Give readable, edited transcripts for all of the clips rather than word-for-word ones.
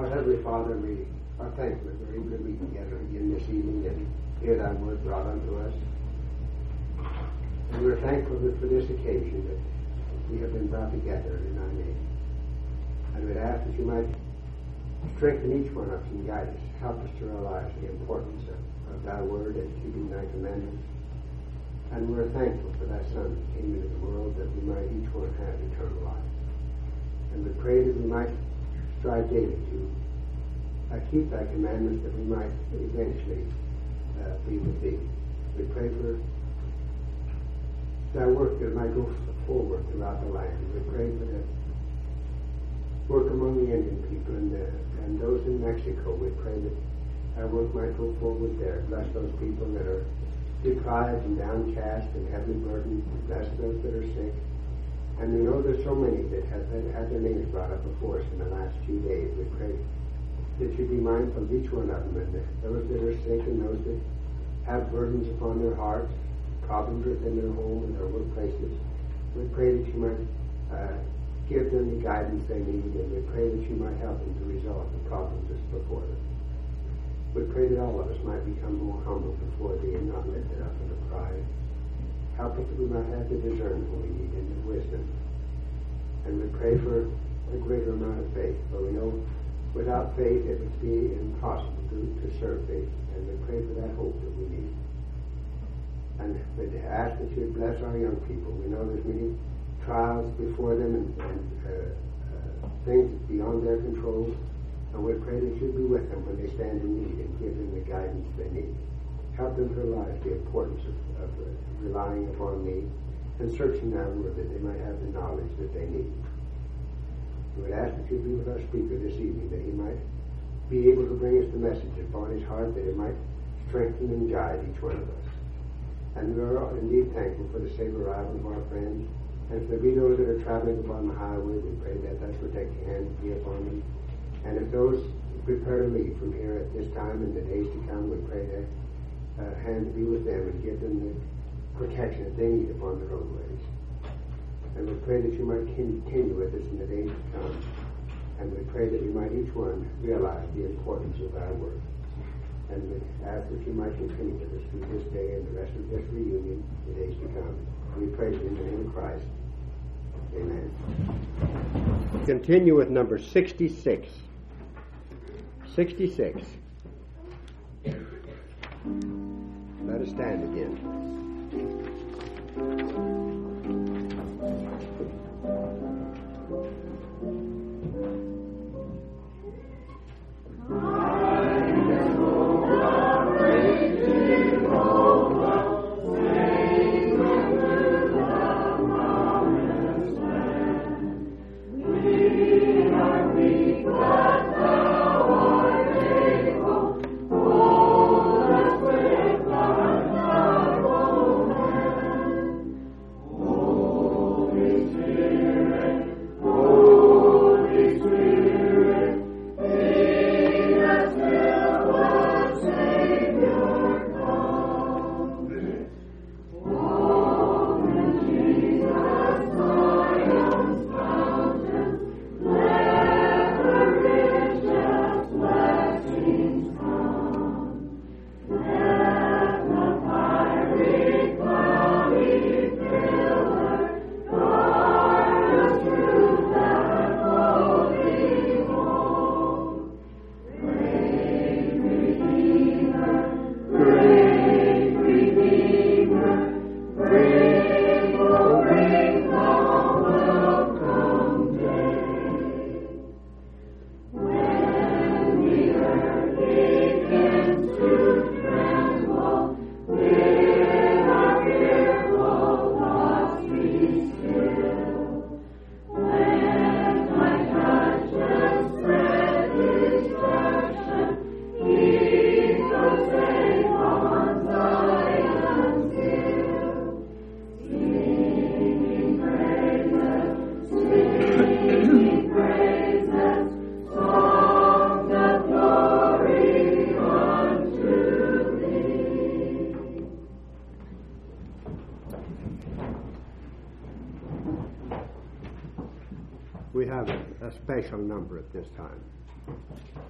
Our Heavenly Father, we are thankful that we're able to meet together again this evening and hear thy word brought unto us. And we're thankful for this occasion that we have been brought together in thy name. And we'd ask that you might strengthen each one of us and guide us. Help us to realize the importance of thy word and keeping thy commandments. And we're thankful for thy Son who came into the world that we might each one have eternal life. And we pray that we might strive daily to keep thy commandments, that we might eventually be with thee. We pray for thy work that it might go forward throughout the land. We pray for the work among the Indian people and those in Mexico. We pray that our work might go forward there. Bless those people that are deprived and downcast and heavily burdened. Bless those that are sick. And we know there's so many that have had their names brought up before us in the last few days. We pray that you be mindful of each one of them, and those that are sick and those that have burdens upon their hearts, problems within their home and their workplaces. We pray that you might give them the guidance they need, and we pray that you might help them to resolve the problems that's before them. We pray that all of us might become more humble before thee and not lifted up into pride. Help us that we might have the discernment we need and the wisdom. And we pray for a greater amount of faith, for we know without faith it would be impossible to serve thee. And we pray for that hope that we need. And we ask that you would bless our young people. We know there's many trials before them and things beyond their control. And we pray that you'd be with them when they stand in need and give them the guidance they need. Help them to realize the importance of relying upon thee and searching thy word that they might have the knowledge that they need. We would ask that you be with our speaker this evening, that he might be able to bring us the message upon his heart, that it might strengthen and guide each one of us. And we are indeed thankful for the safe arrival of our friends. And if there be those that are traveling upon the highway, we pray that thy protecting hand be upon them. And if those prepare to leave from here at this time and the days to come, we pray that hand be with them and give them the protection that they need upon the roadways. And we pray that you might continue with us in the days to come. And we pray that we might each one realize the importance of our work. And we ask that you might continue with us through this day and the rest of this reunion, the days to come. We praise you in the name of Christ. Amen. Continue with number 66. 66. Let us stand again. We have a special number at this time.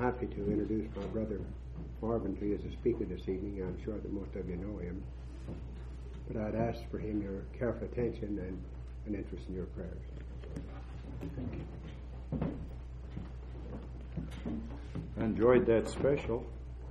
happy to introduce my brother Marvin to you as a speaker this evening. I'm sure that most of you know him. But I'd ask for him your careful attention and an interest in your prayers. Thank you. I enjoyed that special.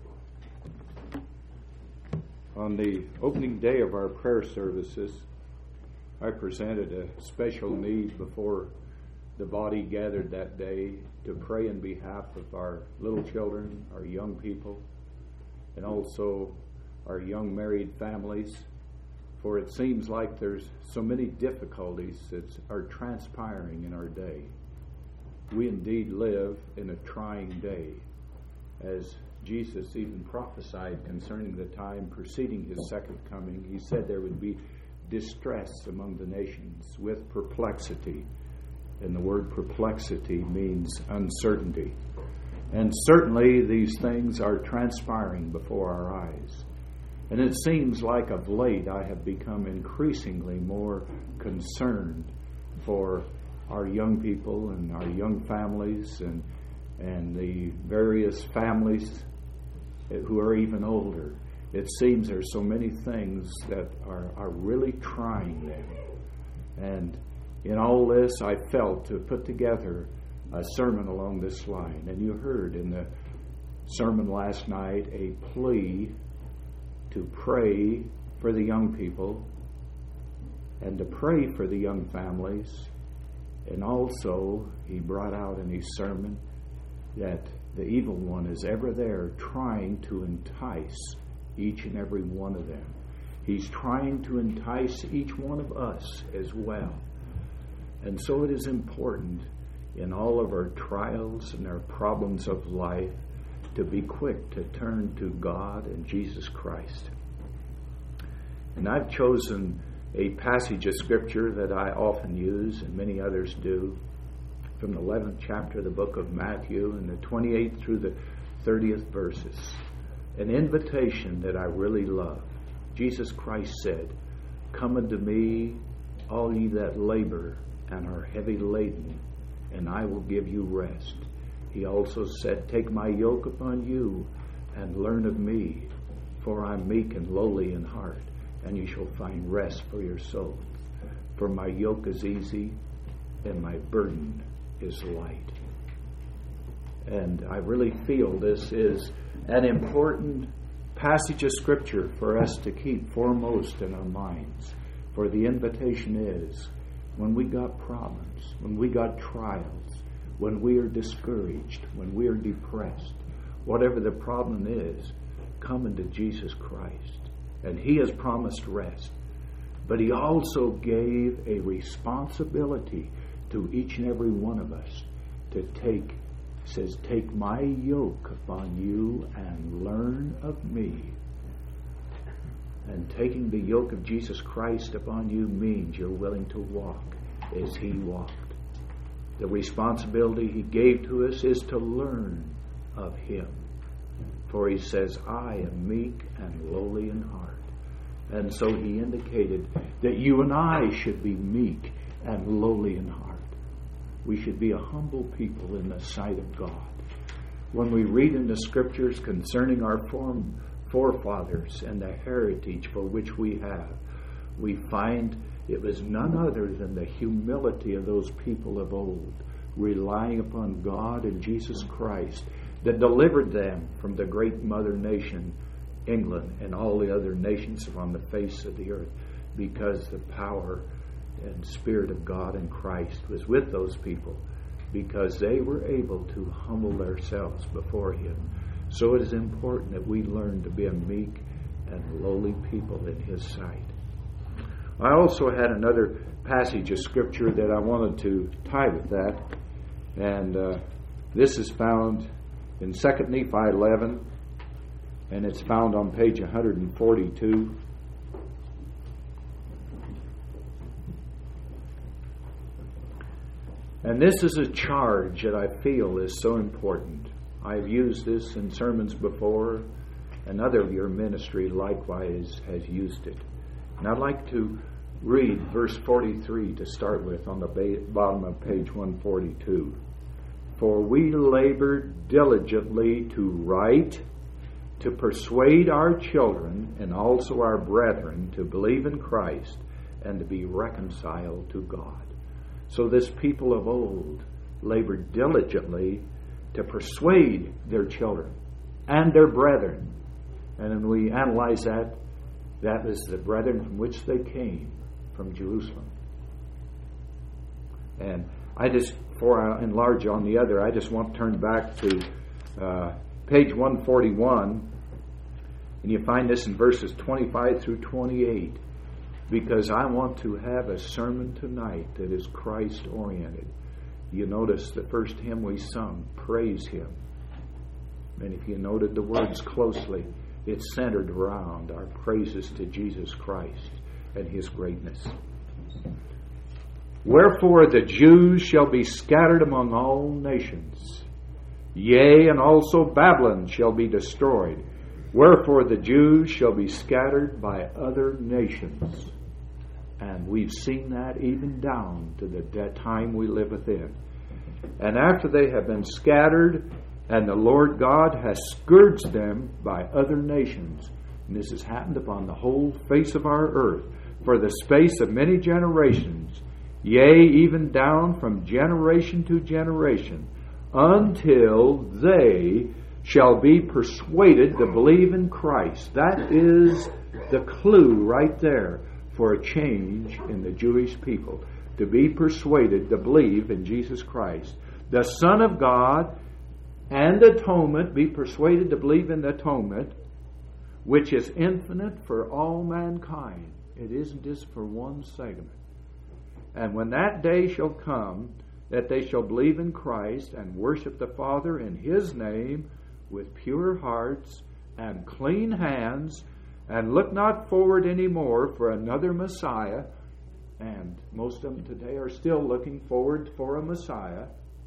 On the opening day of our prayer services, I presented a special need before the body gathered that day to pray in behalf of our little children, our young people, and also our young married families. For it seems like there's so many difficulties that are transpiring in our day. We indeed live in a trying day, as Jesus even prophesied concerning the time preceding his second coming. He said there would be distress among the nations with perplexity. And the word perplexity means uncertainty. And certainly these things are transpiring before our eyes. And it seems like of late I have become increasingly more concerned for our young people and our young families and the various families who are even older. It seems there's so many things that are really trying them. And in all this, I felt to put together a sermon along this line. And you heard in the sermon last night a plea to pray for the young people and to pray for the young families. And also, he brought out in his sermon that the evil one is ever there trying to entice each and every one of them. He's trying to entice each one of us as well. And so it is important in all of our trials and our problems of life to be quick to turn to God and Jesus Christ. And I've chosen a passage of Scripture that I often use, and many others do, from the 11th chapter of the book of Matthew, and the 28th through the 30th verses. An invitation that I really love. Jesus Christ said, "Come unto me, all ye that labor and are heavy laden, and I will give you rest." He also said, "Take my yoke upon you and learn of me, for I am meek and lowly in heart, and you shall find rest for your souls. For my yoke is easy and my burden is light." And I really feel this is an important passage of Scripture for us to keep foremost in our minds. For the invitation is, when we got problems, when we got trials, when we are discouraged, when we are depressed, whatever the problem is, come into Jesus Christ. And He has promised rest. But He also gave a responsibility to each and every one of us to take, says, "Take my yoke upon you and learn of me." And taking the yoke of Jesus Christ upon you means you're willing to walk as He walked. The responsibility He gave to us is to learn of Him. For He says, "I am meek and lowly in heart." And so He indicated that you and I should be meek and lowly in heart. We should be a humble people in the sight of God. When we read in the Scriptures concerning our forefathers and the heritage for which we have, we find it was none other than the humility of those people of old, relying upon God and Jesus Christ, that delivered them from the great mother nation, England, and all the other nations on the face of the earth, because the power and Spirit of God and Christ was with those people, because they were able to humble themselves before Him. So it is important that we learn to be a meek and lowly people in His sight. I also had another passage of Scripture that I wanted to tie with that, and this is found in 2 Nephi 11, and it's found on page 142. And this is a charge that I feel is so important. I've used this in sermons before, and other of your ministry likewise has used it. And I'd like to read verse 43 to start with on the bottom of page 142. For we labor diligently to write, to persuade our children and also our brethren to believe in Christ and to be reconciled to God. So this people of old labored diligently to persuade their children and their brethren. And when we analyze that, that is the brethren from which they came, from Jerusalem. And before I enlarge on the other, I just want to turn back to page 141, and you find this in verses 25 through 28, because I want to have a sermon tonight that is Christ-oriented. You notice the first hymn we sung, Praise Him. And if you noted the words closely, it's centered around our praises to Jesus Christ and His greatness. Wherefore the Jews shall be scattered among all nations. Yea, and also Babylon shall be destroyed. Wherefore the Jews shall be scattered by other nations. And we've seen that even down to the time we live within. And after they have been scattered, and the Lord God has scourged them by other nations, and this has happened upon the whole face of our earth, for the space of many generations, yea, even down from generation to generation, until they shall be persuaded to believe in Christ. That is the clue right there for a change in the Jewish people. To be persuaded to believe in Jesus Christ, the Son of God, and atonement, be persuaded to believe in the atonement, which is infinite for all mankind. It isn't just for one segment. And when that day shall come, that they shall believe in Christ and worship the Father in His name with pure hearts and clean hands, and look not forward any more for another Messiah. And most of them today are still looking forward for a Messiah.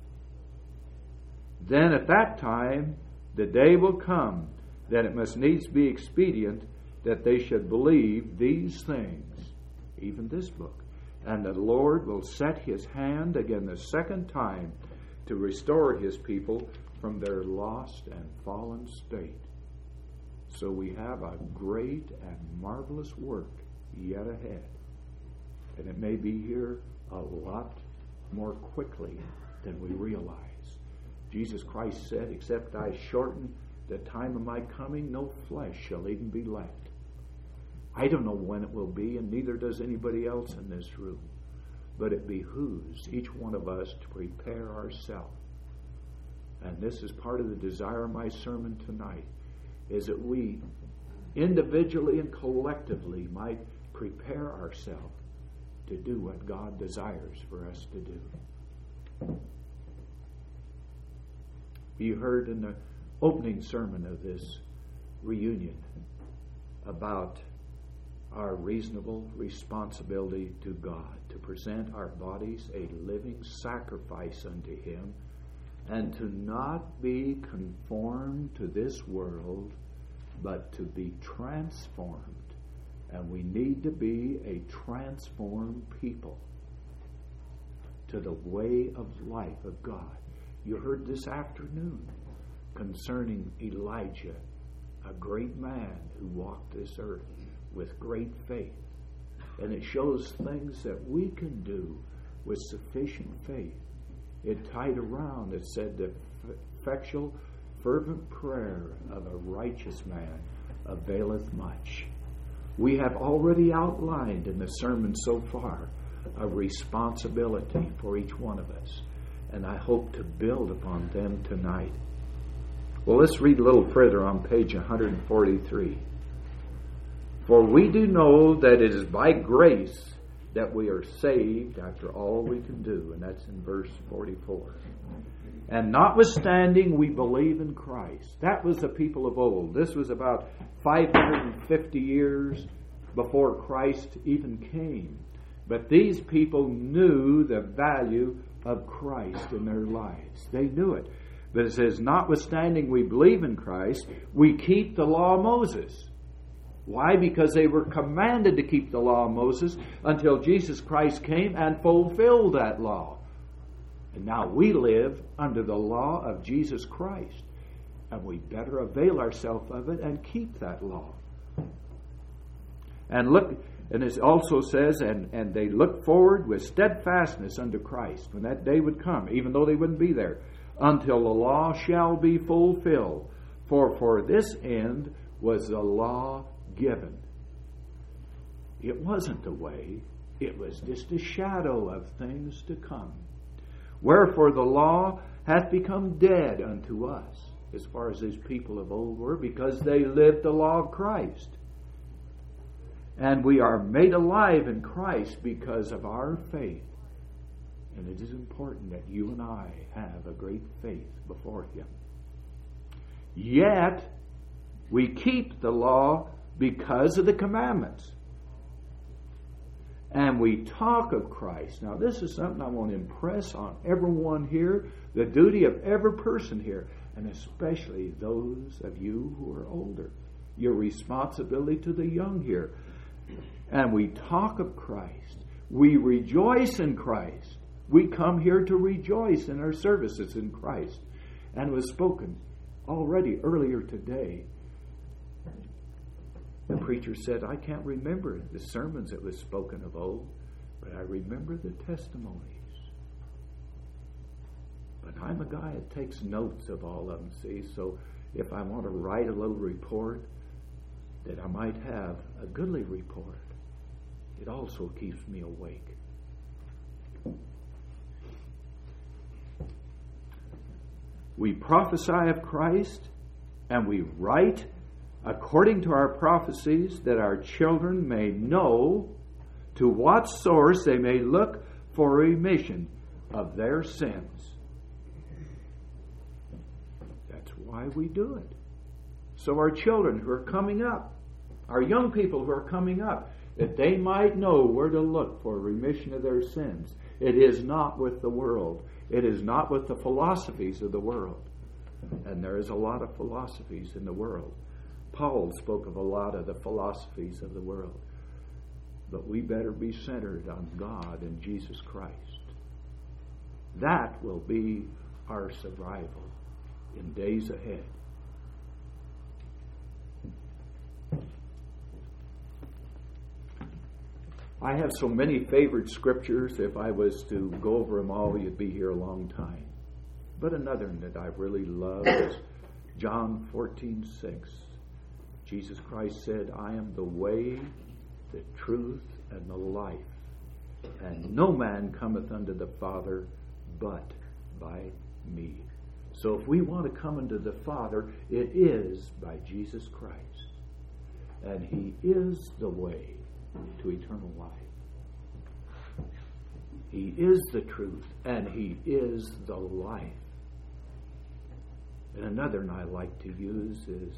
Then at that time the day will come that it must needs be expedient that they should believe these things, even this book. And the Lord will set His hand again the second time to restore His people from their lost and fallen state. So we have a great and marvelous work yet ahead. And it may be here a lot more quickly than we realize. Jesus Christ said, except I shorten the time of my coming, no flesh shall even be left. I don't know when it will be, and neither does anybody else in this room. But it behooves each one of us to prepare ourselves. And this is part of the desire of my sermon tonight, is that we individually and collectively might prepare ourselves to do what God desires for us to do. You heard in the opening sermon of this reunion about our reasonable responsibility to God, to present our bodies a living sacrifice unto Him, and to not be conformed to this world, but to be transformed. And we need to be a transformed people to the way of life of God. You heard this afternoon concerning Elijah, a great man who walked this earth with great faith. And it shows things that we can do with sufficient faith. It tied around, it said the effectual, fervent prayer of a righteous man availeth much. We have already outlined in the sermon so far a responsibility for each one of us. And I hope to build upon them tonight. Well, let's read a little further on page 143. For we do know that it is by grace that we are saved after all we can do. And that's in verse 44. And notwithstanding we believe in Christ. That was the people of old. This was about 550 years before Christ even came. But these people knew the value of Christ in their lives. They knew it. But it says, notwithstanding we believe in Christ, we keep the law of Moses. Why? Because they were commanded to keep the law of Moses until Jesus Christ came and fulfilled that law. And now we live under the law of Jesus Christ. And we better avail ourselves of it and keep that law. And look, and it also says, and they look forward with steadfastness unto Christ, when that day would come, even though they wouldn't be there, until the law shall be fulfilled. For this end was the law given. It wasn't the way, it was just a shadow of things to come. Wherefore the law hath become dead unto us, as far as these people of old were, because they lived the law of Christ. And we are made alive in Christ because of our faith. And it is important that you and I have a great faith before Him. Yet, we keep the law because of the commandments. And we talk of Christ. Now, this is something I want to impress on everyone here, the duty of every person here, and especially those of you who are older. Your responsibility to the young here. And we talk of Christ. We rejoice in Christ. We come here to rejoice in our services in Christ. And it was spoken already earlier today. The preacher said, I can't remember the sermons that was spoken of old, but I remember the testimonies. But I'm a guy that takes notes of all of them, see? So if I want to write a little report, that I might have a goodly report, it also keeps me awake. We prophesy of Christ, and we write according to our prophecies, that our children may know to what source they may look for remission of their sins. That's why we do it. So our children who are coming up, our young people who are coming up, that they might know where to look for remission of their sins. It is not with the world. It is not with the philosophies of the world. And there is a lot of philosophies in the world. Paul spoke of a lot of the philosophies of the world. But we better be centered on God and Jesus Christ. That will be our survival in days ahead. I have so many favorite scriptures. If I was to go over them all, you'd be here a long time. But another one that I really love is John 14:6. Jesus Christ said, I am the way, the truth, and the life. And no man cometh unto the Father but by me. So if we want to come unto the Father, it is by Jesus Christ. And He is the way to eternal life. He is the truth, and He is the life. And another one I like to use is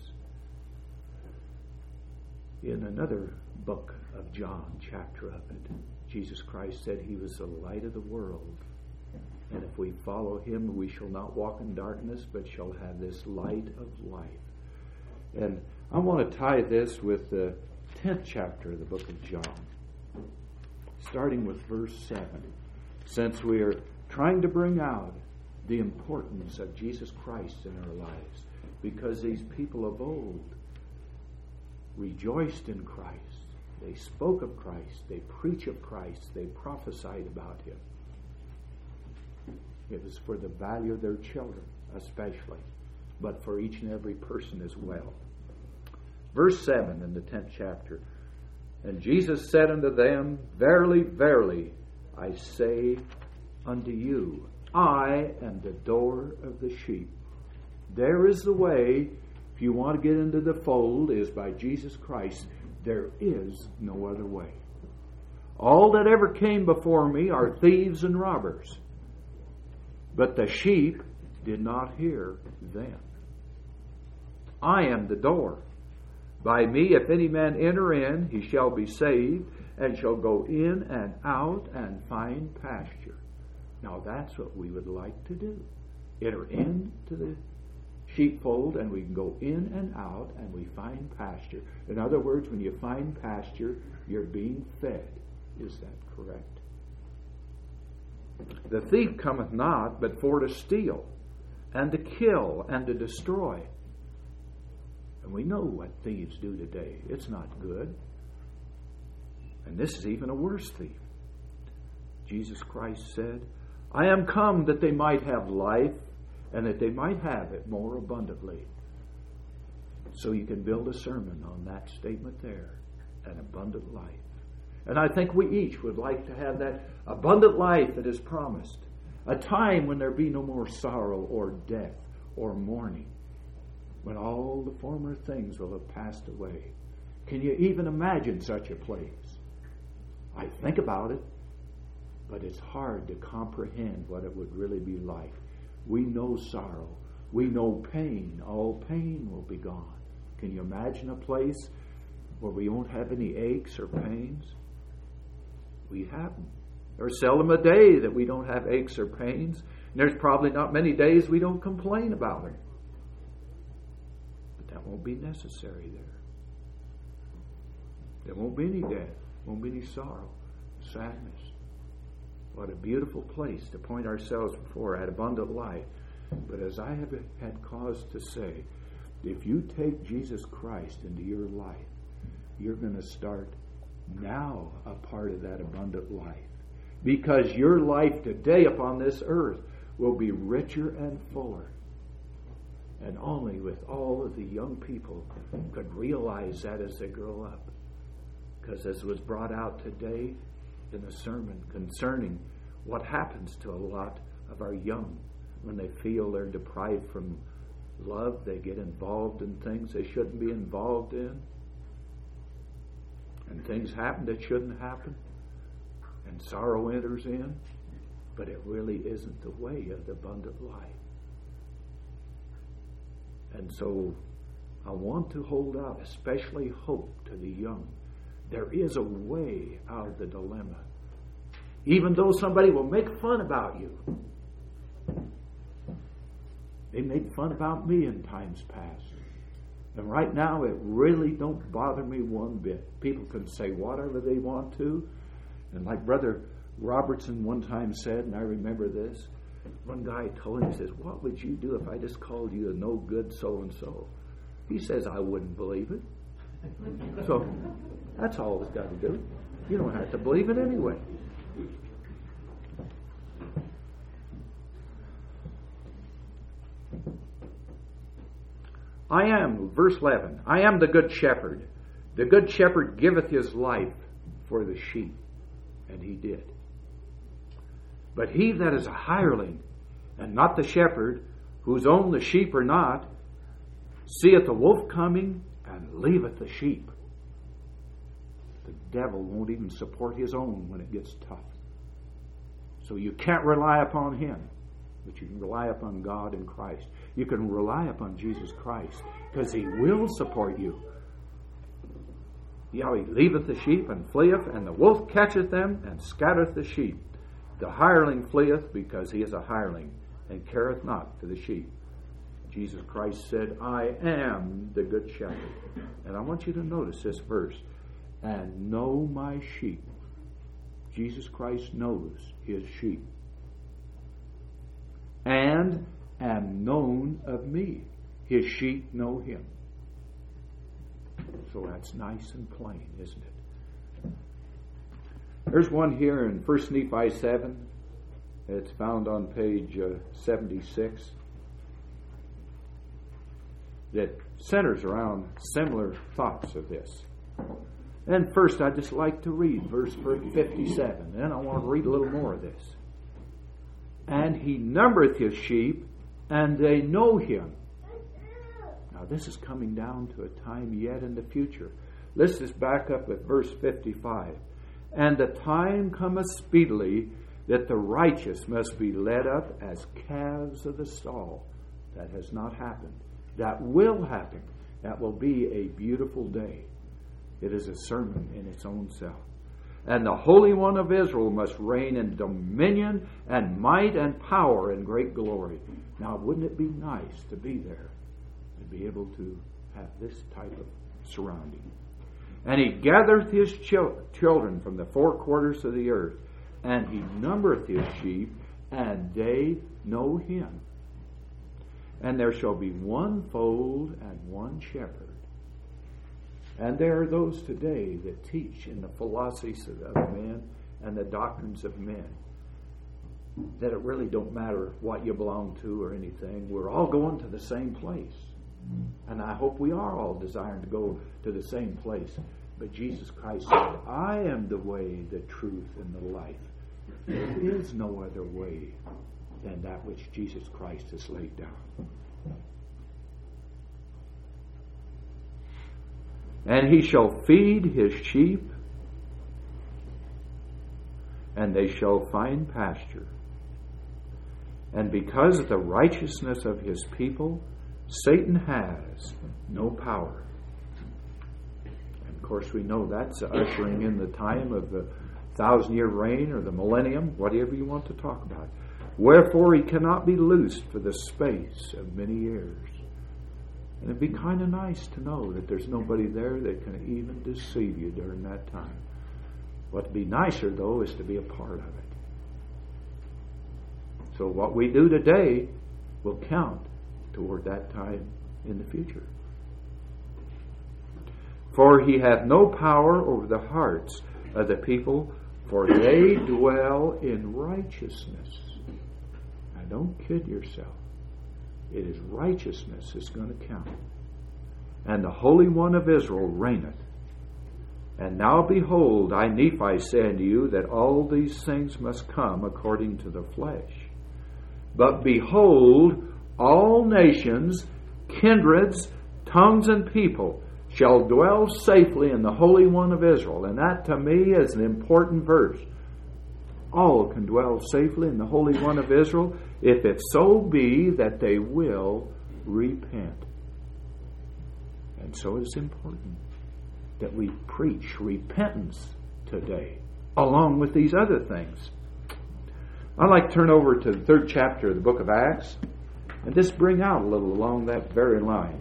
in another book of John, chapter of it. Jesus Christ said He was the light of the world. And if we follow Him, we shall not walk in darkness, but shall have this light of life. And I want to tie this with the 10th chapter of the book of John, starting with verse 7. Since we are trying to bring out the importance of Jesus Christ in our lives, because these people of old rejoiced in Christ. They spoke of Christ. They preached of Christ. They prophesied about Him. It was for the value of their children, especially, but for each and every person as well. Verse 7 in the 10th chapter. And Jesus said unto them, Verily, verily, I say unto you, I am the door of the sheep. There is the way. If you want to get into the fold, is by Jesus Christ. There is no other way. All that ever came before me are thieves and robbers. But the sheep did not hear them. I am the door. By me, if any man enter in, he shall be saved, and shall go in and out and find pasture. Now that's what we would like to do. Enter into the sheepfold, and we can go in and out, and we find pasture. In other words, when you find pasture, you're being fed. Is that correct? The thief cometh not, but for to steal, and to kill, and to destroy. And we know what thieves do today. It's not good. And this is even a worse thief. Jesus Christ said, I am come that they might have life, and that they might have it more abundantly. So you can build a sermon on that statement there, an abundant life. And I think we each would like to have that abundant life that is promised. A time when there be no more sorrow or death or mourning. When all the former things will have passed away. Can you even imagine such a place? I think about it, but it's hard to comprehend what it would really be like. We know sorrow. We know pain. All pain will be gone. Can you imagine a place where we won't have any aches or pains? We have them. There's seldom a day that we don't have aches or pains. And there's probably not many days we don't complain about them. But that won't be necessary there. There won't be any death. Won't be any sorrow, sadness. What a beautiful place to point ourselves before at abundant life. But as I have had cause to say, if you take Jesus Christ into your life, you're going to start now a part of that abundant life. Because your life today upon this earth will be richer and fuller. And only with all of the young people could realize that as they grow up. Because as was brought out today in a sermon concerning what happens to a lot of our young when they feel they're deprived from love, they get involved in things they shouldn't be involved in. And things happen that shouldn't happen. And sorrow enters in. But it really isn't the way of the abundant life. And so I want to hold out especially hope to the young. There is a way out of the dilemma. Even though somebody will make fun about you. They made fun about me in times past. And right now it really don't bother me one bit. People can say whatever they want to. And like Brother Robertson one time said, and I remember this, one guy told him, he says, what would you do if I just called you a no good so-and-so? He says, I wouldn't believe it. So that's all it's got to do. You don't have to believe it anyway. I am, verse 11, I am the good shepherd. The good shepherd giveth his life for the sheep. And he did. But he that is a hireling, and not the shepherd, whose own the sheep are not, seeth the wolf coming, and leaveth the sheep. The devil won't even support his own when it gets tough. So you can't rely upon him. But you can rely upon God and Christ. You can rely upon Jesus Christ, because he will support you. He leaveth the sheep and fleeth, and the wolf catcheth them and scattereth the sheep. The hireling fleeth, because he is a hireling, and careth not for the sheep. Jesus Christ said, I am the good shepherd. And I want you to notice this verse. And know my sheep. Jesus Christ knows his sheep. And am known of me. His sheep know him. So that's nice and plain, isn't it? There's one here in 1 Nephi 7. It's found on page 76. That centers around similar thoughts of this. And first I'd just like to read verse 57. Then I want to read a little more of this. And he numbereth his sheep, and they know him. Now this is coming down to a time yet in the future. Let's just back up with verse 55. And the time cometh speedily that the righteous must be led up as calves of the stall. That has not happened. That will happen. That will be a beautiful day. It is a sermon in its own self. And the Holy One of Israel must reign in dominion and might and power and great glory. Now, wouldn't it be nice to be there and be able to have this type of surrounding? And he gathereth his children from the four quarters of the earth, and he numbereth his sheep, and they know him. And there shall be one fold and one shepherd. And there are those today that teach in the philosophies of men and the doctrines of men that it really don't matter what you belong to or anything. We're all going to the same place. And I hope we are all desiring to go to the same place. But Jesus Christ said, I am the way, the truth, and the life. There is no other way than that which Jesus Christ has laid down. And he shall feed his sheep, and they shall find pasture. And because of the righteousness of his people, Satan has no power. And of course we know that's ushering in the time of the 1,000-year reign or the millennium, whatever you want to talk about. Wherefore he cannot be loosed for the space of many years. And it'd be kind of nice to know that there's nobody there that can even deceive you during that time. What'd be nicer, though, is to be a part of it. So what we do today will count toward that time in the future. For he hath no power over the hearts of the people, for they dwell in righteousness. Now don't kid yourself. It is righteousness that's going to count. And the Holy One of Israel reigneth. And now behold, I Nephi say unto you that all these things must come according to the flesh. But behold, all nations, kindreds, tongues, and people shall dwell safely in the Holy One of Israel. And that to me is an important verse. All can dwell safely in the Holy One of Israel, if it so be that they will repent. And so it is important that we preach repentance today, along with these other things. I'd like to turn over to the 3rd chapter of the book of Acts, and just bring out a little along that very line.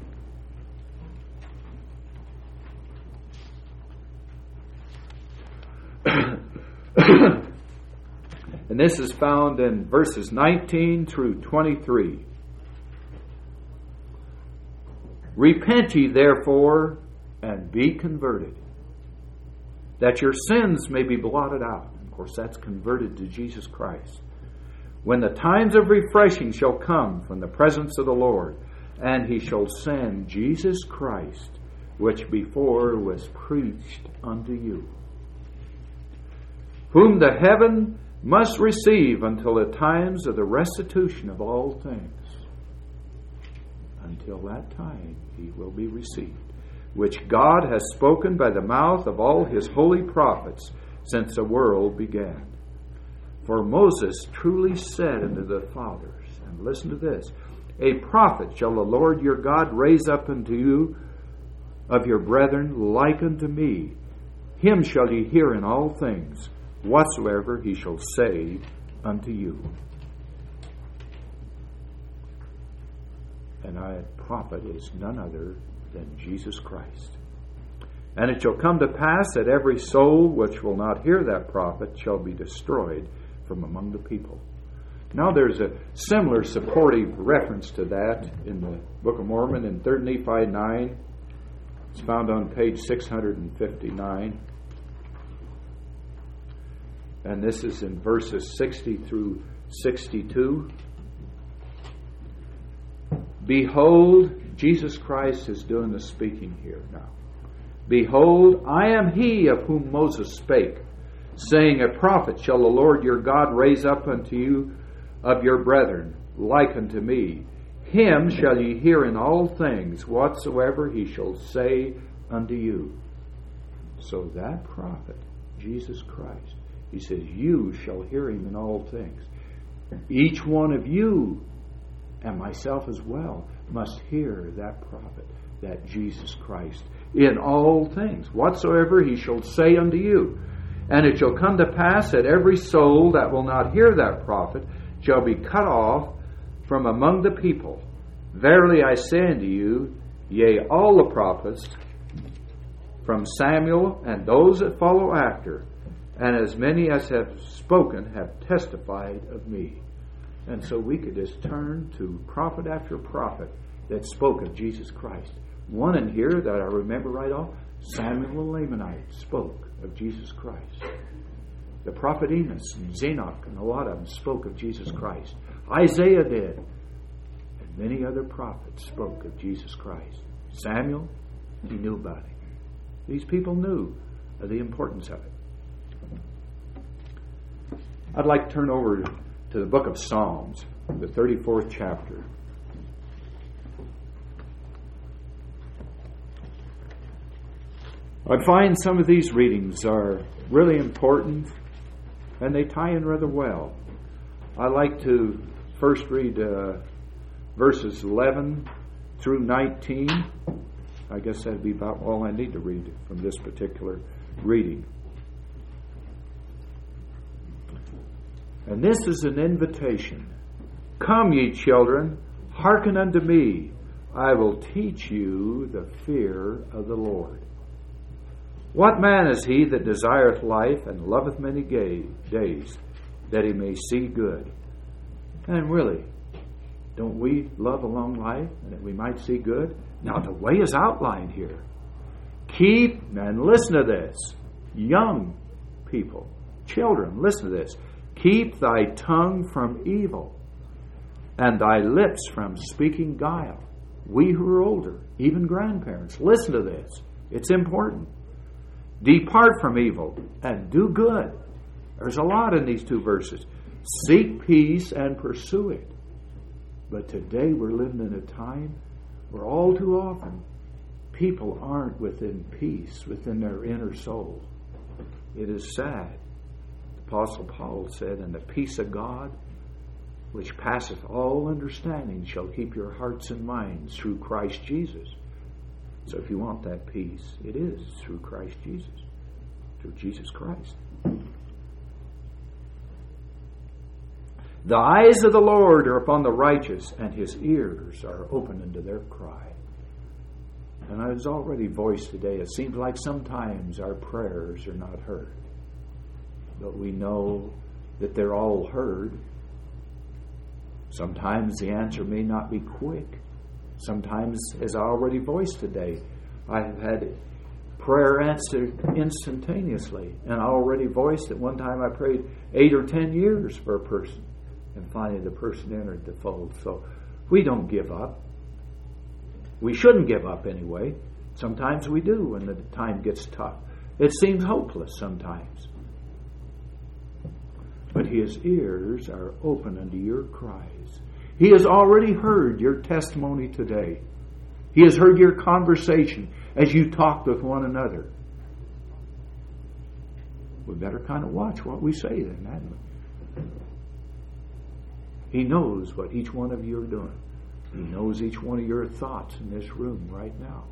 And this is found in verses 19 through 23. Repent ye therefore, and be converted, that your sins may be blotted out. Of course, that's converted to Jesus Christ. When the times of refreshing shall come from the presence of the Lord, and he shall send Jesus Christ, which before was preached unto you, whom the heaven must receive until the times of the restitution of all things. Until that time he will be received, which God has spoken by the mouth of all his holy prophets since the world began. For Moses truly said unto the fathers, and listen to this, a prophet shall the Lord your God raise up unto you of your brethren like unto me. Him shall ye hear in all things, whatsoever he shall say unto you. And a prophet is none other than Jesus Christ. And it shall come to pass that every soul which will not hear that prophet shall be destroyed from among the people. Now there's a similar supportive reference to that in the Book of Mormon in 3 Nephi 9. It's found on page 659. And this is in verses 60 through 62. Behold, Jesus Christ is doing the speaking here now. Behold, I am he of whom Moses spake, saying, a prophet shall the Lord your God raise up unto you of your brethren, like unto me. Him shall ye hear in all things, whatsoever he shall say unto you. So that prophet, Jesus Christ, he says, you shall hear him in all things. Each one of you, and myself as well, must hear that prophet, that Jesus Christ, in all things, whatsoever he shall say unto you. And it shall come to pass that every soul that will not hear that prophet shall be cut off from among the people. Verily I say unto you, yea, all the prophets, from Samuel and those that follow after, and as many as have spoken have testified of me. And so we could just turn to prophet after prophet that spoke of Jesus Christ. One in here that I remember right off, Samuel the Lamanite spoke of Jesus Christ. The prophet Enos and Zenock and a lot of them spoke of Jesus Christ. Isaiah did. And many other prophets spoke of Jesus Christ. Samuel, he knew about it. These people knew of the importance of it. I'd like to turn over to the book of Psalms, the 34th chapter. I find some of these readings are really important and they tie in rather well. I like to first read verses 11 through 19. I guess that'd be about all I need to read from this particular reading. And this is an invitation. Come, ye children, hearken unto me. I will teach you the fear of the Lord. What man is he that desireth life and loveth many days, that he may see good? And really, don't we love a long life and that we might see good? Now the way is outlined here. Keep, and listen to this, young people, children, listen to this. Keep thy tongue from evil, and thy lips from speaking guile. We who are older, even grandparents, listen to this. It's important. Depart from evil and do good. There's a lot in these two verses. Seek peace and pursue it. But today we're living in a time where all too often people aren't within peace within their inner soul. It is sad. Apostle Paul said, and the peace of God, which passeth all understanding, shall keep your hearts and minds through Christ Jesus. So if you want that peace, it is through Christ Jesus, through Jesus Christ. The eyes of the Lord are upon the righteous, and his ears are open unto their cry. And I was already voiced today, it seems like sometimes our prayers are not heard. But we know that they're all heard. Sometimes the answer may not be quick. Sometimes, as I already voiced today, I have had prayer answered instantaneously. And I already voiced that one time I prayed 8 or 10 years for a person. And finally the person entered the fold. So we don't give up. We shouldn't give up anyway. Sometimes we do when the time gets tough. It seems hopeless sometimes. But his ears are open unto your cries. He has already heard your testimony today. He has heard your conversation as you talked with one another. We better kind of watch what we say then, hadn't we? He knows what each one of you are doing. He knows each one of your thoughts in this room right now.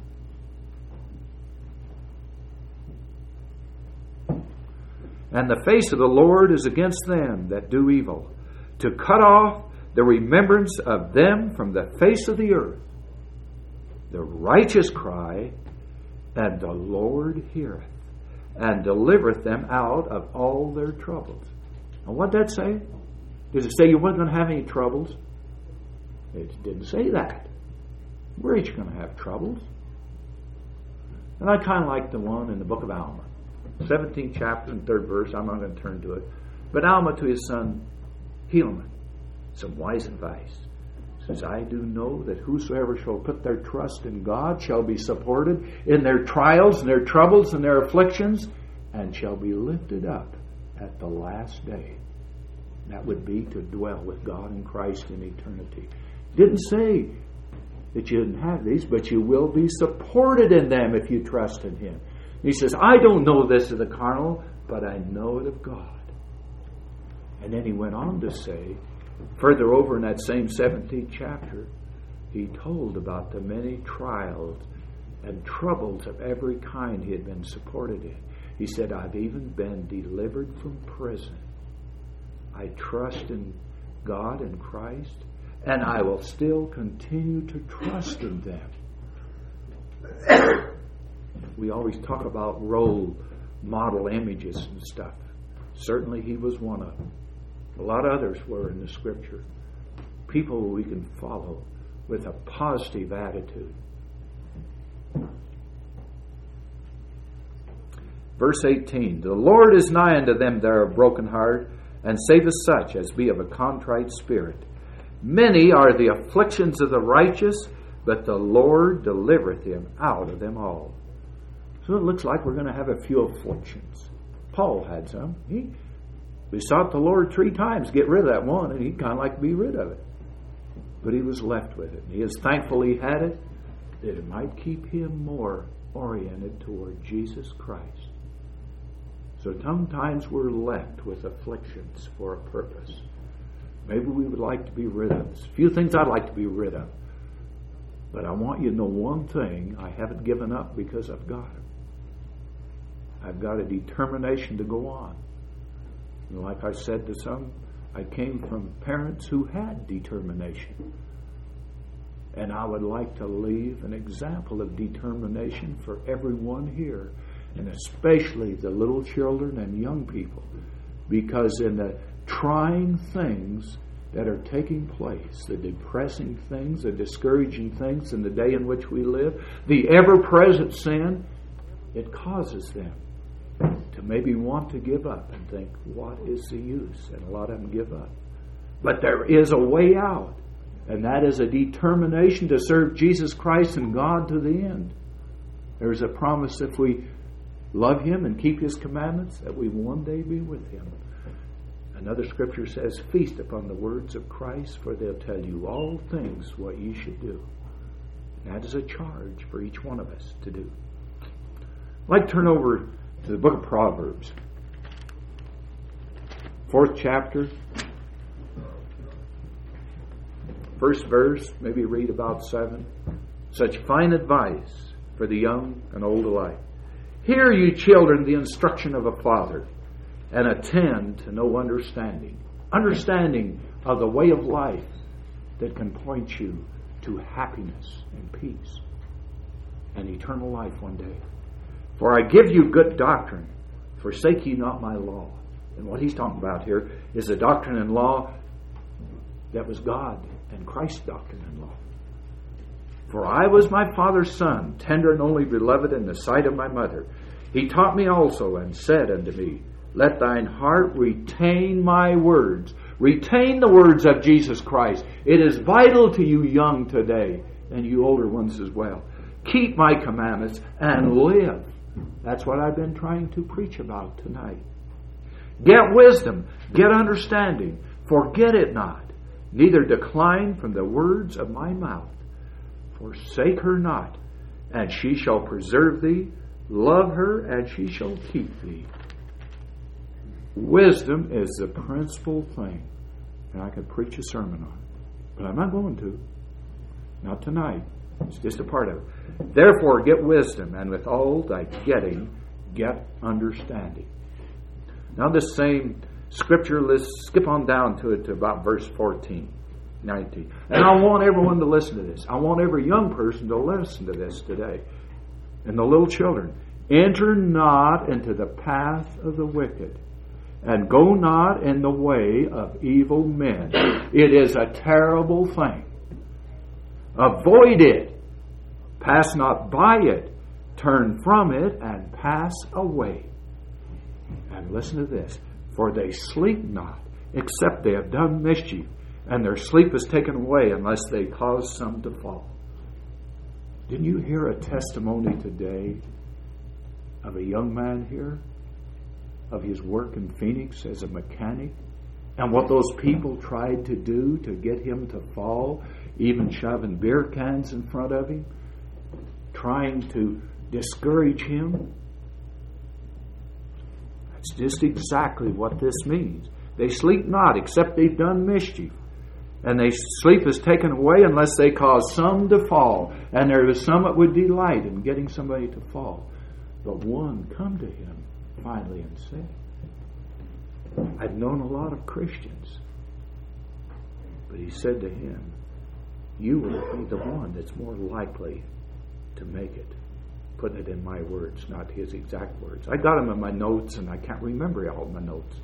And the face of the Lord is against them that do evil, to cut off the remembrance of them from the face of the earth. The righteous cry, and the Lord heareth, and delivereth them out of all their troubles. And what did that say? Did it say you weren't going to have any troubles? It didn't say that. We're each going to have troubles. And I kind of like the one in the book of Alma. 17th chapter and 3rd verse, I'm not going to turn to it. But Alma to his son Helaman, some wise advice. Says, I do know that whosoever shall put their trust in God shall be supported in their trials and their troubles and their afflictions, and shall be lifted up at the last day. That would be to dwell with God in Christ in eternity. Didn't say that you didn't have these, but you will be supported in them if you trust in Him. He says, I don't know this of the carnal, but I know it of God. And then he went on to say, further over in that same 17th chapter, he told about the many trials and troubles of every kind he had been supported in. He said, I've even been delivered from prison. I trust in God and Christ, and I will still continue to trust in them. We always talk about role model images and stuff. Certainly he was one of them. A lot of others were in the Scripture. People we can follow with a positive attitude. Verse 18, the Lord is nigh unto them that are broken heart, and saveth such as be of a contrite spirit. Many are the afflictions of the righteous, but the Lord delivereth him out of them all. So it looks like we're going to have a few afflictions. Paul had some. He besought the Lord 3 times to get rid of that one, and he'd kind of like to be rid of it. But he was left with it. He is thankful he had it, that it might keep him more oriented toward Jesus Christ. So sometimes we're left with afflictions for a purpose. Maybe we would like to be rid of. There's a few things I'd like to be rid of. But I want you to know one thing. I haven't given up because I've got it. I've got a determination to go on. And like I said to some, I came from parents who had determination. And I would like to leave an example of determination for everyone here, and especially the little children and young people, because in the trying things that are taking place, the depressing things, the discouraging things in the day in which we live, the ever-present sin, it causes them to maybe want to give up and think, what is the use? And a lot of them give up. But there is a way out, and that is a determination to serve Jesus Christ and God to the end. There's a promise if we love Him and keep His commandments, that we one day be with Him. Another scripture says, feast upon the words of Christ, for they'll tell you all things what ye should do. That is a charge for each one of us to do. I'd like to turn over to the book of Proverbs. 4th chapter. First verse, maybe read about 7. Such fine advice for the young and old alike. Hear, you children, the instruction of a father, and attend to no understanding. Understanding of the way of life that can point you to happiness and peace and eternal life one day. For I give you good doctrine, forsake ye not my law. And what he's talking about here is the doctrine and law that was God and Christ's doctrine and law. For I was my father's son, tender and only beloved in the sight of my mother. He taught me also and said unto me, let thine heart retain my words. Retain the words of Jesus Christ. It is vital to you young today, and you older ones as well. Keep my commandments and live. That's what I've been trying to preach about tonight. Get wisdom, get understanding, forget it not, neither decline from the words of my mouth. Forsake her not, and she shall preserve thee. Love her, and she shall keep thee. Wisdom is the principal thing. And I could preach a sermon on it, but I'm not going to. Not tonight. It's just a part of it. Therefore, get wisdom, and with all thy getting, get understanding. Now, this same scripture, let's skip on down to it to about verse 14, 19. And I want everyone to listen to this. I want every young person to listen to this today. And the little children. Enter not into the path of the wicked, and go not in the way of evil men. It is a terrible thing. Avoid it. Pass not by it. Turn from it and pass away. And listen to this. For they sleep not, except they have done mischief, and their sleep is taken away unless they cause some to fall. Didn't you hear a testimony today of a young man here, of his work in Phoenix as a mechanic, and what those people tried to do to get him to fall, even shoving beer cans in front of him, trying to discourage him? That's just exactly what this means. They sleep not, except they've done mischief. And their sleep is taken away unless they cause some to fall. And there is some that would delight in getting somebody to fall. But one come to him finally and said, I've known a lot of Christians. But he said to him, you will be the one that's more likely to make it. putting it in my words, not his exact words. I got them in my notes, and I can't remember all my notes.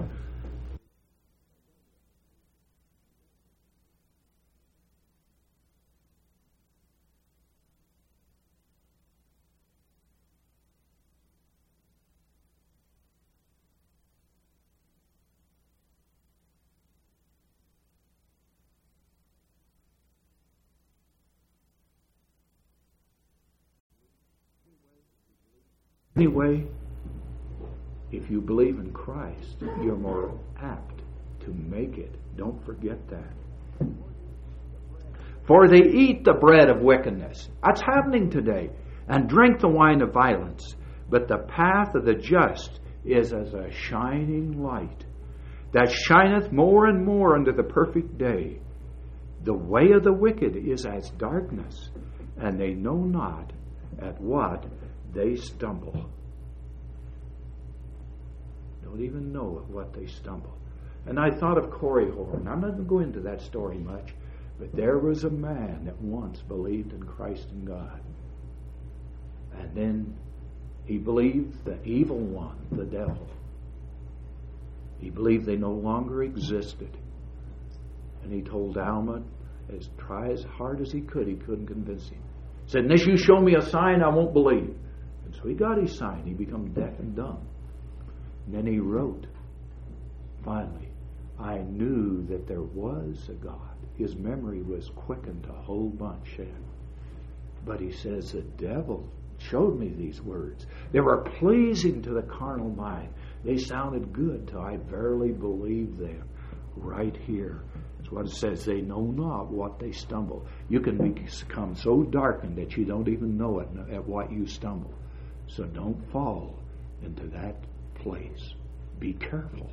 Anyway, if you believe in Christ, you're more apt to make it. Don't forget that. For they eat the bread of wickedness. That's happening today. And drink the wine of violence. But the path of the just is as a shining light, that shineth more and more unto the perfect day. The way of the wicked is as darkness, and they know not at what they stumble. Don't even know at what they stumble. And I thought of Corey Horn. I'm not going to go into that story much, but there was a man that once believed in Christ and God. And then he believed the evil one, the devil. He believed they no longer existed. And he told Alma, try as hard as he couldn't convince him. He said, unless you show me a sign, I won't believe. And so he got his sign. He became deaf and dumb. And then he wrote, finally, I knew that there was a God. His memory was quickened a whole bunch. But he says, the devil showed me these words. They were pleasing to the carnal mind. They sounded good till I verily believed them. Right here. That's what it says. They know not what they stumble. You can become so darkened that you don't even know it at what you stumble. So don't fall into that place. Be careful.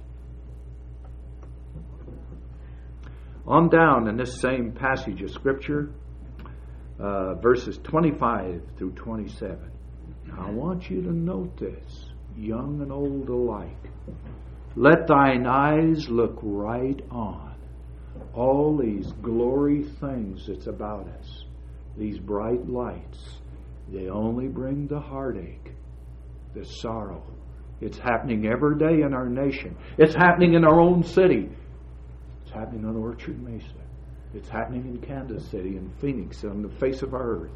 On down in this same passage of Scripture, verses 25 through 27. Now I want you to note this, young and old alike. Let thine eyes look right on all these glory things that's about us. These bright lights, they only bring the heartache, the sorrow. It's happening every day in our nation. It's happening in our own city. It's happening on Orchard Mesa. It's happening in Kansas City and Phoenix, on the face of our earth.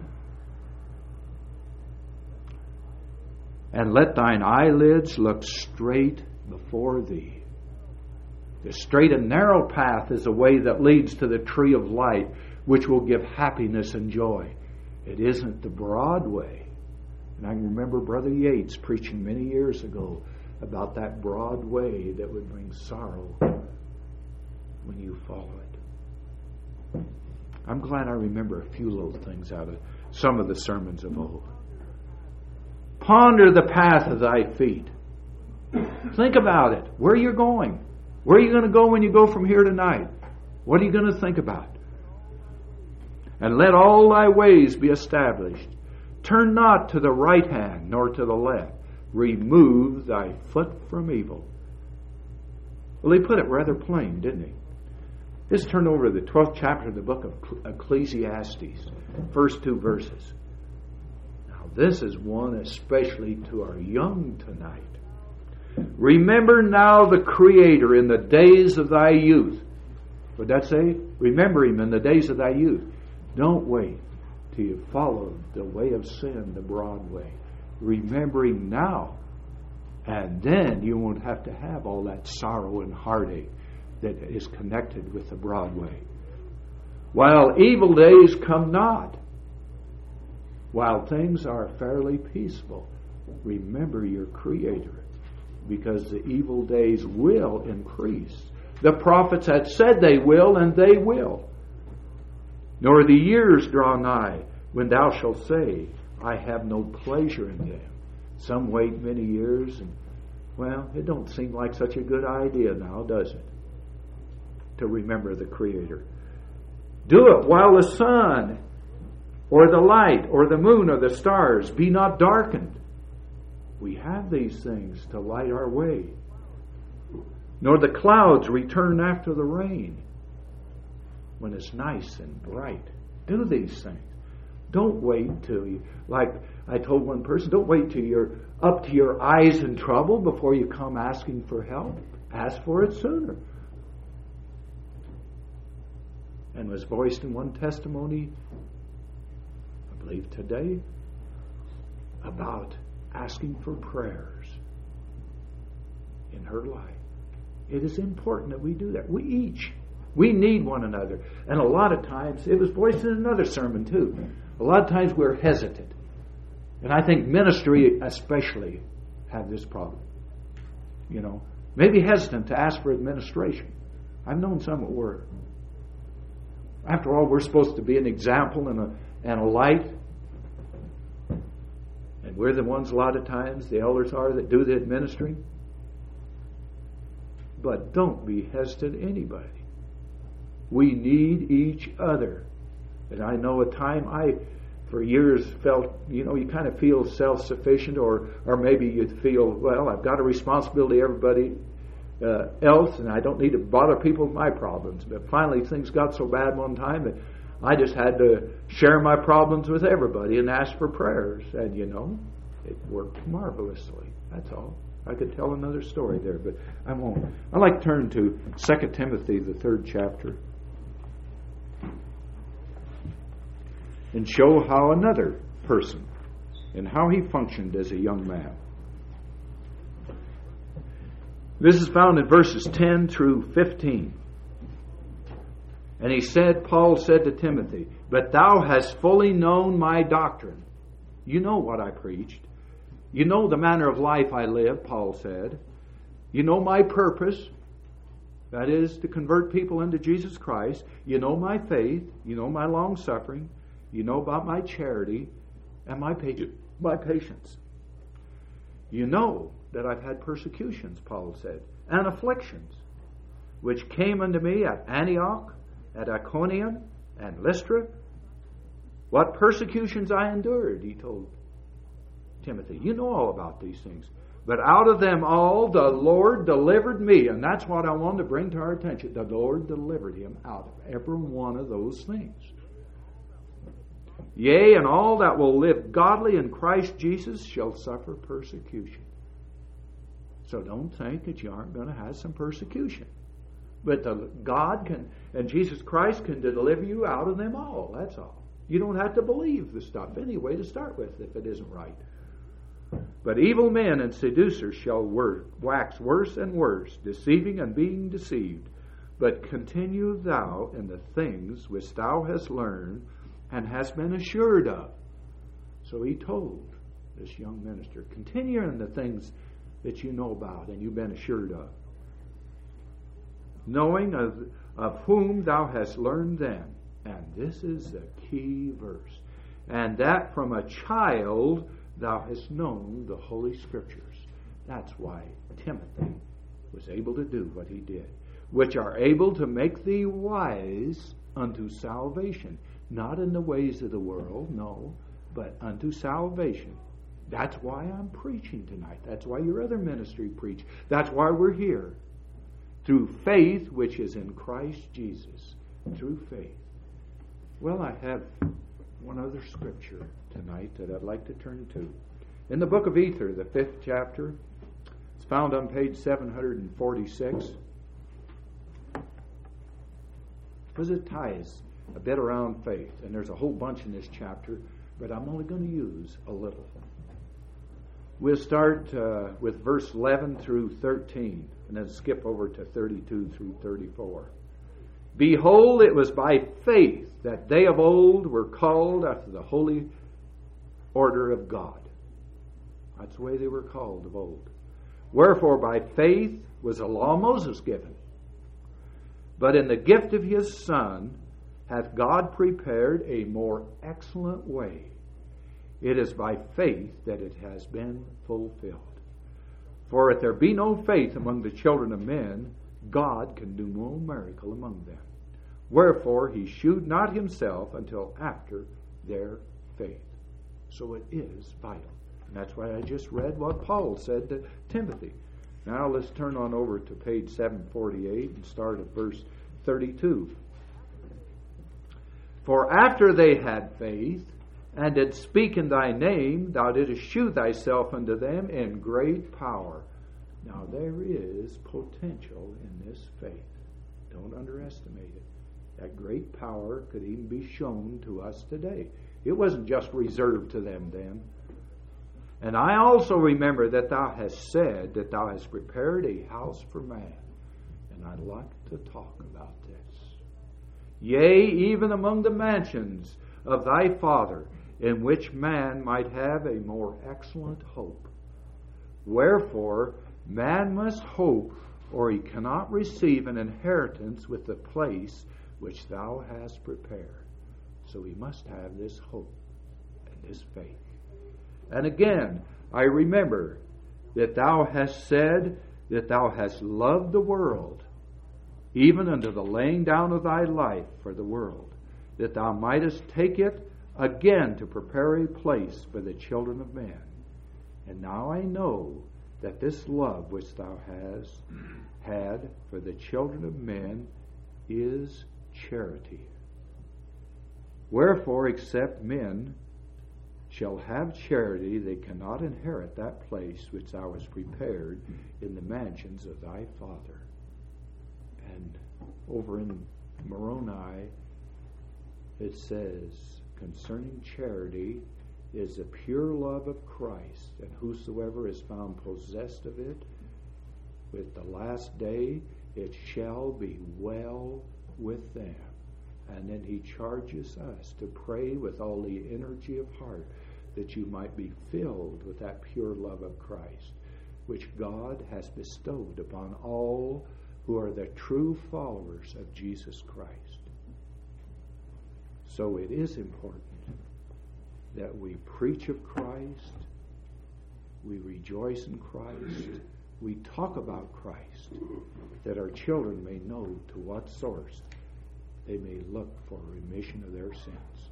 And let thine eyelids look straight before thee. The straight and narrow path is the way that leads to the tree of light, which will give happiness and joy. It isn't the broad way. And I can remember Brother Yates preaching many years ago about that broad way that would bring sorrow when you follow it. I'm glad I remember a few little things out of some of the sermons of old. Ponder the path of thy feet. Think about it. Where you're going. Where are you going to go when you go from here tonight? What are you going to think about? And let all thy ways be established. Turn not to the right hand, nor to the left. Remove thy foot from evil. Well, he put it rather plain, didn't he? Just turn over to the 12th chapter of the book of Ecclesiastes, first 2 verses. Now, this is one especially to our young tonight. Remember now the Creator in the days of thy youth. Would that say? Remember Him in the days of thy youth. Don't wait till you follow the way of sin, the broad way. Remember Him now. And then you won't have to have all that sorrow and heartache that is connected with the broad way. While evil days come not, while things are fairly peaceful, remember your Creator, because the evil days will increase. The prophets had said they will, and they will. Nor the years draw nigh when thou shalt say, I have no pleasure in them. Some wait many years, and well, it don't seem like such a good idea now, does it? To remember the Creator. Do it while the sun or the light or the moon or the stars be not darkened. We have these things to light our way. Nor the clouds return after the rain. When it's nice and bright, do these things. Don't wait till you, like I told one person, don't wait till you're up to your eyes in trouble before you come asking for help. Ask for it sooner. And was voiced in one testimony, I believe today, about asking for prayers in her life. It is important that we do that. We need one another. And a lot of times, it was voiced in another sermon too, a lot of times we're hesitant. And I think ministry especially have this problem. Maybe hesitant to ask for administration. I've known some that were. After all, we're supposed to be an example and a light. And we're the ones a lot of times, the elders are, that do the administering. But don't be hesitant anybody. We need each other. And I know a time for years felt, you kind of feel self-sufficient, or maybe you feel, well, I've got a responsibility to everybody else, and I don't need to bother people with my problems. But finally things got so bad one time that I just had to share my problems with everybody and ask for prayers. And it worked marvelously. That's all. I could tell another story there, but I won't. I'd like to turn to 2 Timothy, the 3rd chapter, and show how another person and how he functioned as a young man. This is found in verses 10 through 15. And Paul said to Timothy, "But thou hast fully known my doctrine." You know what I preached. You know the manner of life I live, Paul said. You know my purpose, that is to convert people into Jesus Christ. You know my faith. You know my long suffering. You know about my charity and my patience. You know that I've had persecutions, Paul said, and afflictions, which came unto me at Antioch, at Iconium, and Lystra. What persecutions I endured, he told Timothy. You know all about these things. But out of them all, the Lord delivered me. And that's what I wanted to bring to our attention. The Lord delivered him out of every one of those things. Yea, and all that will live godly in Christ Jesus shall suffer persecution. So don't think that you aren't going to have some persecution. But God can, and Jesus Christ can deliver you out of them all. That's all. You don't have to believe the stuff anyway to start with if it isn't right. But evil men and seducers shall wax worse and worse, deceiving and being deceived. But continue thou in the things which thou hast learned and hast been assured of. So he told this young minister, continue in the things that you know about and you've been assured of, knowing of whom thou hast learned them. And this is the key verse. And that from a child thou hast known the Holy Scriptures. That's why Timothy was able to do what he did, which are able to make thee wise unto salvation. Not in the ways of the world, no, but unto salvation. That's why I'm preaching tonight. That's why your other ministry preach. That's why we're here. Through faith which is in Christ Jesus. Through faith. Well, I have one other scripture tonight that I'd like to turn to. In the book of Ether, the 5th chapter, it's found on page 746. Because it ties a bit around faith, and there's a whole bunch in this chapter, but I'm only going to use a little. We'll start with verse 11 through 13, and then skip over to 32 through 34. Behold, it was by faith that they of old were called after the holy order of God. That's the way they were called of old. Wherefore by faith was the law of Moses given. But in the gift of his Son hath God prepared a more excellent way. It is by faith that it has been fulfilled. For if there be no faith among the children of men, God can do no miracle among them. Wherefore he shewed not himself until after their faith. So it is vital. And that's why I just read what Paul said to Timothy. Now let's turn on over to page 748 and start at verse 32. For after they had faith, and did speak in thy name. Thou didst shew thyself unto them in great power. Now there is potential in this faith. Don't underestimate it. That great power could even be shown to us today. It wasn't just reserved to them then. And I also remember that thou hast said that thou hast prepared a house for man. And I'd like to talk about this. Yea, even among the mansions of thy Father, in which man might have a more excellent hope. Wherefore, man must hope, or he cannot receive an inheritance with the place which thou hast prepared. So he must have this hope and this faith. And again, I remember that thou hast said that thou hast loved the world, even unto the laying down of thy life for the world, that thou mightest take it again to prepare a place for the children of men. And now I know that this love which thou hast had for the children of men is charity. Wherefore, except men shall have charity, they cannot inherit that place which thou hast prepared in the mansions of thy Father. And over in Moroni, it says, concerning charity is the pure love of Christ, and whosoever is found possessed of it, with the last day it shall be well with them. And then he charges us to pray with all the energy of heart that you might be filled with that pure love of Christ, which God has bestowed upon all who are the true followers of Jesus Christ. So it is important that we preach of Christ, we rejoice in Christ, we talk about Christ, that our children may know to what source they may look for remission of their sins.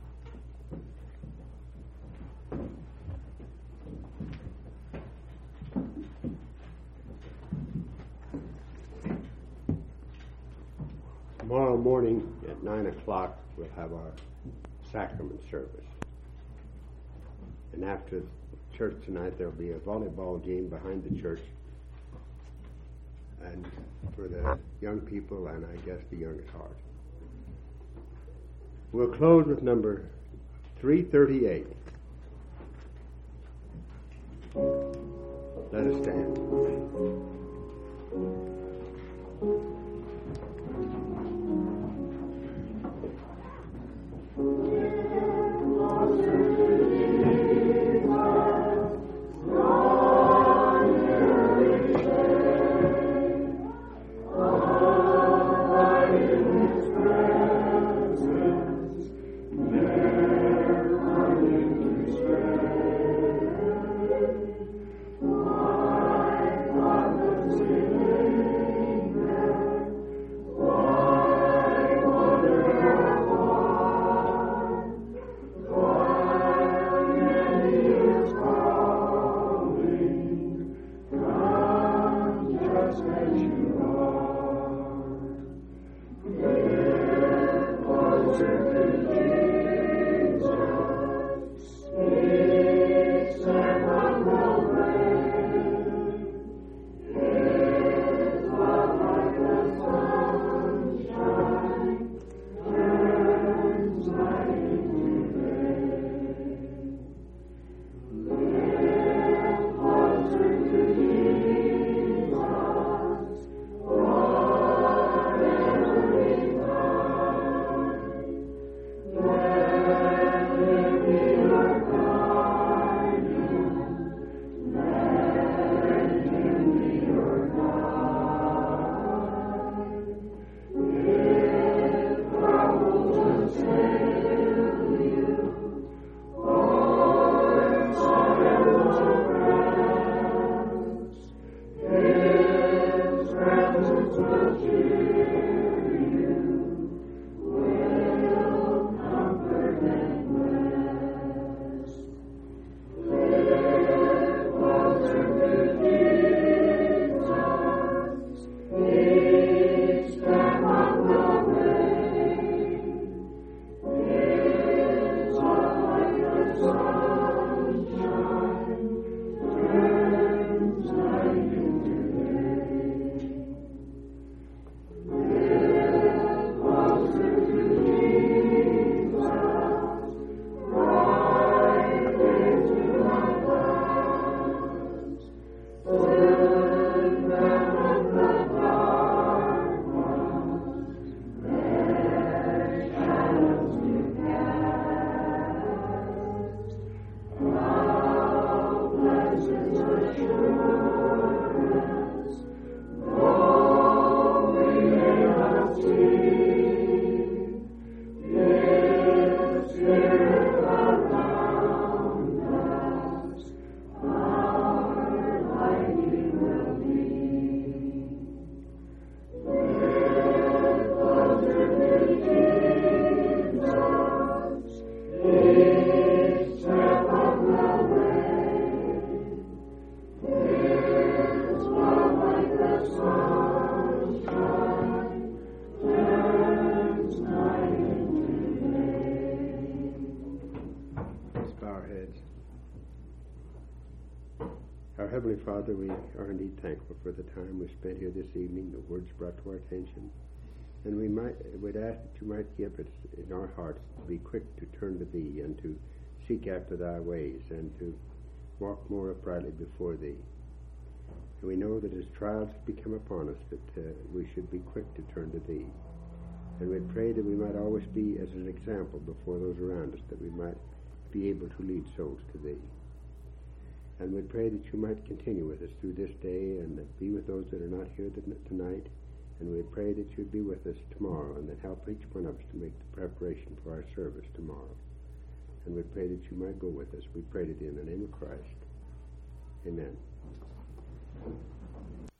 Tomorrow morning at 9 o'clock we'll have our sacrament service. And after church tonight there'll be a volleyball game behind the church. And for the young people and I guess the young at heart. We'll close with number 338. Let us stand. Heavenly Father, we are indeed thankful for the time we spent here this evening, the words brought to our attention. And would ask that you might give us in our hearts to be quick to turn to Thee and to seek after Thy ways and to walk more uprightly before Thee. And we know that as trials become upon us, that we should be quick to turn to Thee. And we pray that we might always be as an example before those around us, that we might be able to lead souls to Thee. And we pray that you might continue with us through this day and be with those that are not here tonight. And we pray that you'd be with us tomorrow and that help each one of us to make the preparation for our service tomorrow. And we pray that you might go with us. We pray it in the name of Christ. Amen.